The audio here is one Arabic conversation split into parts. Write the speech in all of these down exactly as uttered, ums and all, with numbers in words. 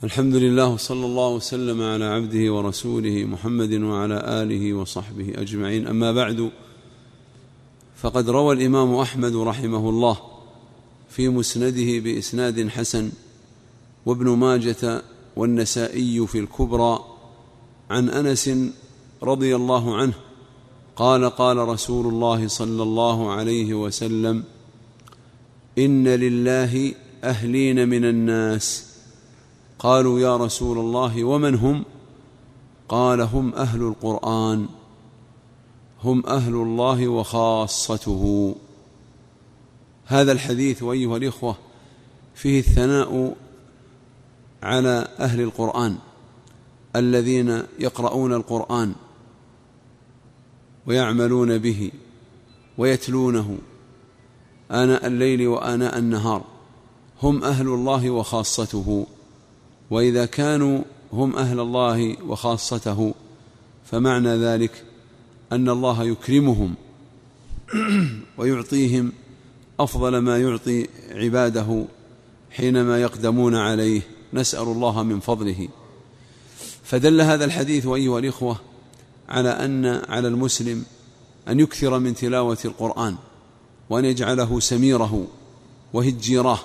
الحمد لله وصلى الله وسلم على عبده ورسوله محمد وعلى آله وصحبه أجمعين. أما بعد، فقد روى الإمام أحمد رحمه الله في مسنده بإسناد حسن، وابن ماجة والنسائي في الكبرى، عن أنس رضي الله عنه قال: قال رسول الله صلى الله عليه وسلم: إن لله أهلين من الناس. قالوا: يا رسول الله ومن هم؟ قال: هم أهل القرآن، هم أهل الله وخاصته. هذا الحديث أيها الإخوة فيه الثناء على أهل القرآن الذين يقرؤون القرآن ويعملون به ويتلونه آناء الليل وآناء النهار، هم أهل الله وخاصته. وإذا كانوا هم أهل الله وخاصته فمعنى ذلك أن الله يكرمهم ويعطيهم أفضل ما يعطي عباده حينما يقدمون عليه، نسأل الله من فضله. فدل هذا الحديث أيها الإخوة على أن على المسلم أن يكثر من تلاوة القرآن، وأن يجعله سميره وهجيراه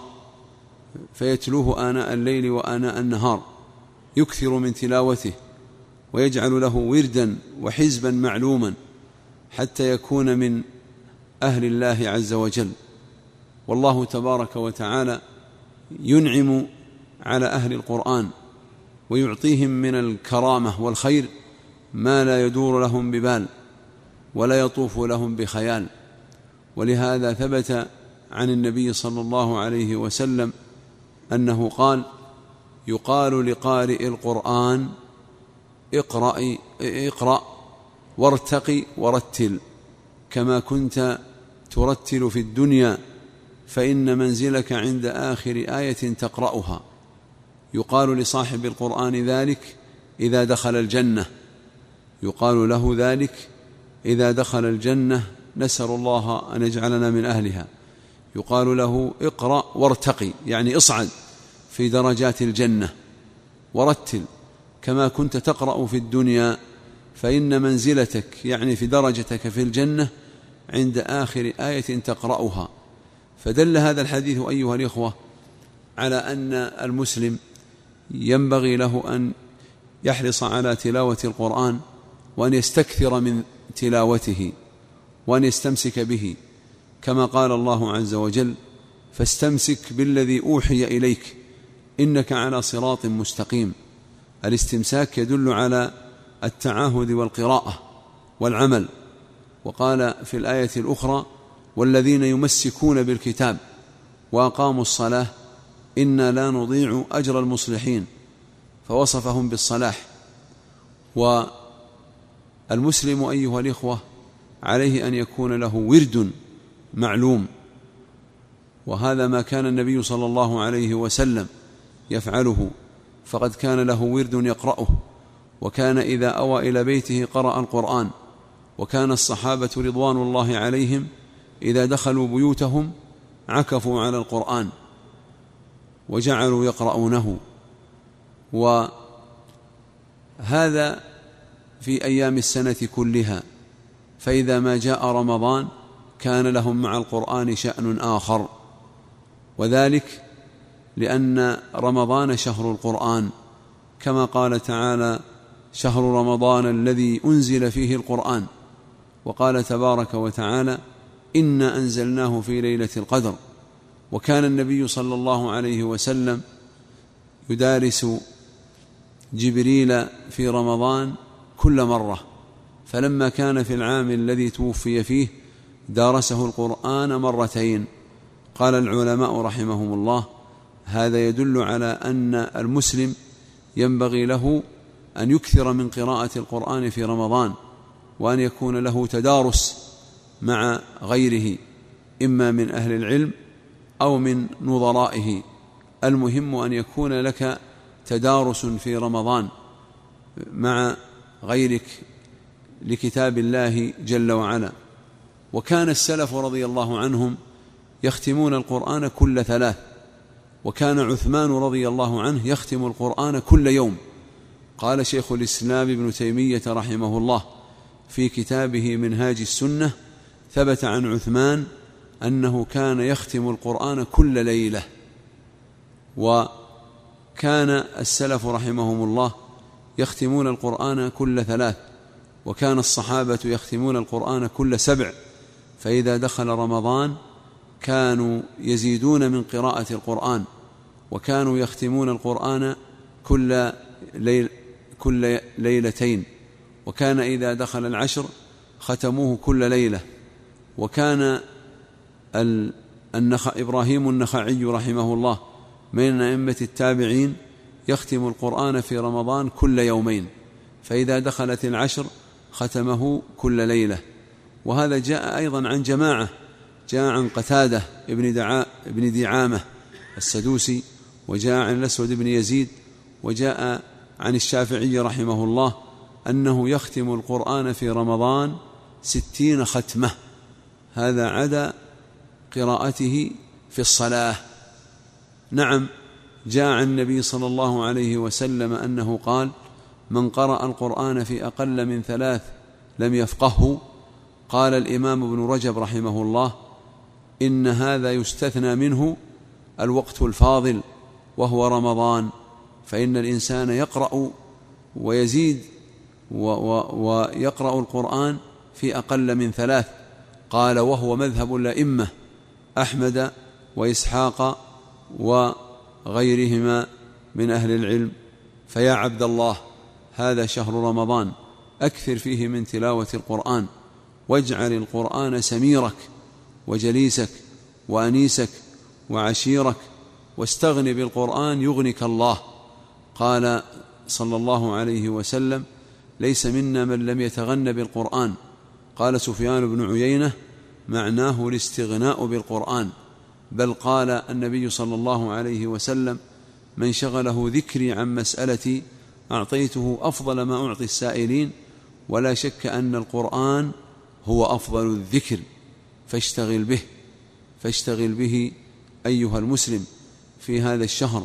فيتلوه آناء الليل وآناء النهار، يكثر من تلاوته ويجعل له وردا وحزبا معلوما حتى يكون من أهل الله عز وجل. والله تبارك وتعالى ينعم على أهل القرآن ويعطيهم من الكرامة والخير ما لا يدور لهم ببال ولا يطوف لهم بخيال. ولهذا ثبت عن النبي صلى الله عليه وسلم أنه قال: يقال لقارئ القرآن: اقرأ, اقرأ وارتقي ورتل كما كنت ترتل في الدنيا، فإن منزلك عند آخر آية تقرأها. يقال لصاحب القرآن ذلك إذا دخل الجنة، يقال له ذلك إذا دخل الجنة، نسأل الله أن يجعلنا من أهلها. يقال له: اقرأ وارتقي، يعني اصعد في درجات الجنة، ورتل كما كنت تقرأ في الدنيا، فإن منزلتك يعني في درجتك في الجنة عند آخر آية تقرأها. فدل هذا الحديث أيها الإخوة على أن المسلم ينبغي له أن يحرص على تلاوة القرآن، وأن يستكثر من تلاوته، وأن يستمسك به، كما قال الله عز وجل: فاستمسك بالذي أوحي إليك إنك على صراط مستقيم. الاستمساك يدل على التعاهد والقراءة والعمل. وقال في الآية الأخرى: والذين يمسكون بالكتاب وأقاموا الصلاة إنا لا نضيع أجر المصلحين، فوصفهم بالصلاح. والمسلم أيها الإخوة عليه أن يكون له ورد معلوم، وهذا ما كان النبي صلى الله عليه وسلم يفعله، فقد كان له ورد يقرأه، وكان إذا أوى إلى بيته قرأ القرآن. وكان الصحابة رضوان الله عليهم إذا دخلوا بيوتهم عكفوا على القرآن وجعلوا يقرؤونه. وهذا في أيام السنة كلها، فإذا ما جاء رمضان كان لهم مع القرآن شأن آخر، وذلك لأن رمضان شهر القرآن، كما قال تعالى: شهر رمضان الذي أنزل فيه القرآن. وقال تبارك وتعالى: إنا أنزلناه في ليلة القدر. وكان النبي صلى الله عليه وسلم يدارس جبريل في رمضان كل مرة، فلما كان في العام الذي توفي فيه دارسه القرآن مرتين. قال العلماء رحمهم الله: هذا يدل على أن المسلم ينبغي له أن يكثر من قراءة القرآن في رمضان، وأن يكون له تدارس مع غيره، إما من أهل العلم أو من نظرائه. المهم أن يكون لك تدارس في رمضان مع غيرك لكتاب الله جل وعلا. وكان السلف رضي الله عنهم يختمون القرآن كل ثلاث، وكان عثمان رضي الله عنه يختم القرآن كل يوم. قال شيخ الإسلام ابن تيمية رحمه الله في كتابه منهاج السنة: ثبت عن عثمان أنه كان يختم القرآن كل ليلة. وكان السلف رحمهم الله يختمون القرآن كل ثلاث، وكان الصحابة يختمون القرآن كل سبع، فإذا دخل رمضان كانوا يزيدون من قراءة القرآن، وكانوا يختمون القرآن كل ليل كل ليلتين، وكان إذا دخل العشر ختموه كل ليلة. وكان النخ... إبراهيم النخعي رحمه الله من أئمة التابعين يختم القرآن في رمضان كل يومين، فإذا دخلت العشر ختمه كل ليلة. وهذا جاء أيضا عن جماعة، جاء عن قتادة ابن, دعا... ابن دعامة السدوسي، وجاء عن الأسود بن يزيد، وجاء عن الشافعي رحمه الله أنه يختم القرآن في رمضان ستين ختمة، هذا عدا قراءته في الصلاة. نعم، جاء عن النبي صلى الله عليه وسلم أنه قال: من قرأ القرآن في أقل من ثلاث لم يفقهه. قال الإمام ابن رجب رحمه الله: إن هذا يستثنى منه الوقت الفاضل وهو رمضان، فإن الإنسان يقرأ ويزيد ويقرأ القرآن في أقل من ثلاث. قال: وهو مذهب الأئمة أحمد وإسحاق وغيرهما من أهل العلم. فيا عبد الله، هذا شهر رمضان، أكثر فيه من تلاوة القرآن، واجعل القرآن سميرك وجليسك وأنيسك وعشيرك، واستغن بالقرآن يغنك الله. قال صلى الله عليه وسلم: ليس منا من لم يتغن بالقرآن. قال سفيان بن عيينة: معناه الاستغناء بالقرآن. بل قال النبي صلى الله عليه وسلم: من شغله ذكري عن مسألتي أعطيته أفضل ما أعطي السائلين. ولا شك أن القرآن هو أفضل الذكر، فاشتغل به فاشتغل به أيها المسلم في هذا الشهر.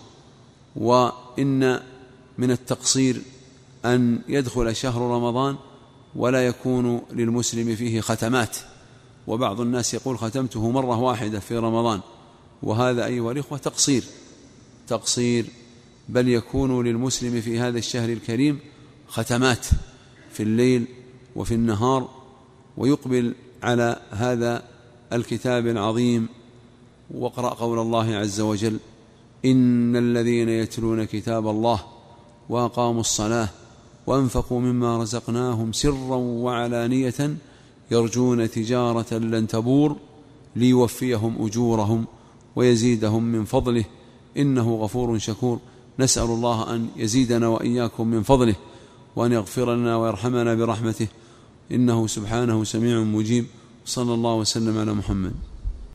وإن من التقصير أن يدخل شهر رمضان ولا يكون للمسلم فيه ختمات، وبعض الناس يقول: ختمته مرة واحدة في رمضان، وهذا أيها الإخوة تقصير تقصير بل يكون للمسلم في هذا الشهر الكريم ختمات في الليل وفي النهار، ويقبل على هذا الكتاب العظيم. واقرأ قول الله عز وجل: إن الذين يتلون كتاب الله وأقاموا الصلاة وأنفقوا مما رزقناهم سرا وعلانية يرجون تجارة لن تبور ليوفيهم أجورهم ويزيدهم من فضله إنه غفور شكور. نسأل الله أن يزيدنا وإياكم من فضله، وأن يغفر لنا ويرحمنا برحمته، إنه سبحانه سميع مجيب. صلى الله وسلم على محمد.